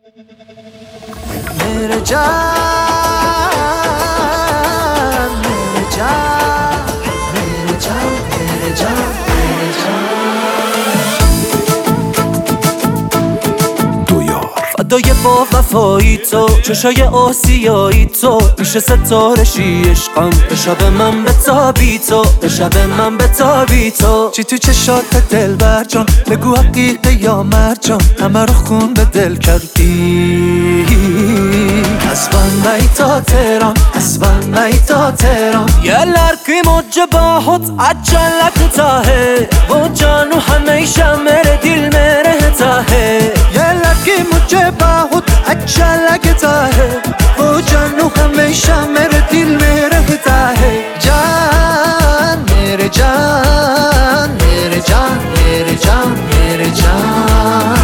मेरे जान मेरे जान मेरे जान मेरे जान मेरे जान دو یار فدای با وفایی تو چشای آسیایی تو میشه ستارشی عشقم به شب من بتابی تو به شب من بتابی تو چی تو چشات دلبر جان بگو حقیقه یا مرجان همه رو خون به دل کردی اسبان mig تا تهران اسبان mig تا تهران gäller ki mujhe bahut अच्छा लगता है वो जानू हमेशा मेरे दिल में रहता है gäller ki mujhe bahut अच्छा लगता है वो जानू हमेशा मेरे दिल में रहता है जान मेरे जान मेरे जान मेरे जान मेरे जान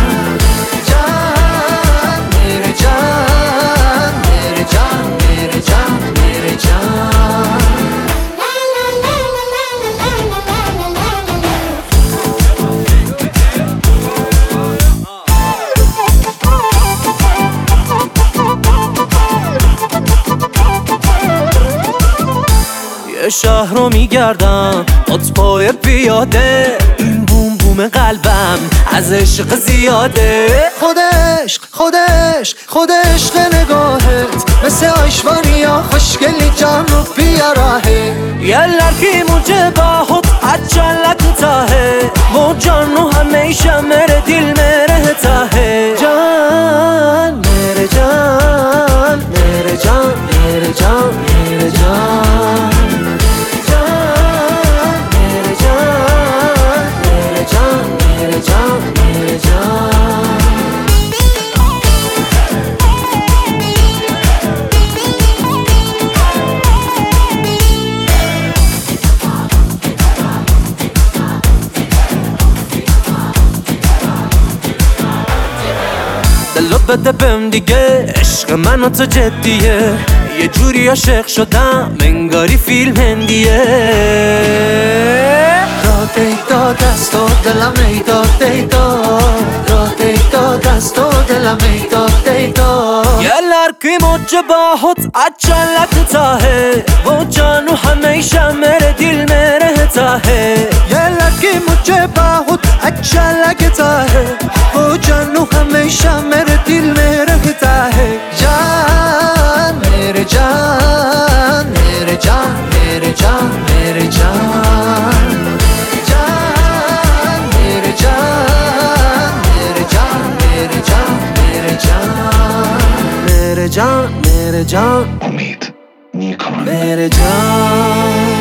یه شهر رو میگردم پای پیاده این بوم بوم قلبم از عشق زیاده خود عشق نگاهت مثل آیشوانیا خوشگلی جان رو بیاره یه لرکی مجھے بہت अच्छा लगता है वो जानू हमेशा मेरे दिल में रहता है जान मेरे जान मेरे जान मेरे जान मेरे जान دلو بده بهم دیگه عشق من و تو جدیه یه جوری عاشق شدم انگاری فیلم هندیه راه دیتا دست و دلم ایداد دیتا راه دیتا دست و دلم ایداد دیتا یه لرکی مجھے بہت अच्छा लगता है वो जानू हमेशा मेरे दिल में रहता है ये लड़की मुझे बहुत अच्छा लगता है वो जानू हमेशा मेरे दिल में रहता है जान मेरे जान मेरे जान मेरे जान मेरे जान जान मेरे जान मेरे जान मेरे जान मेरे जान मेरे जान मेरे जान امید نیکان मेरे जान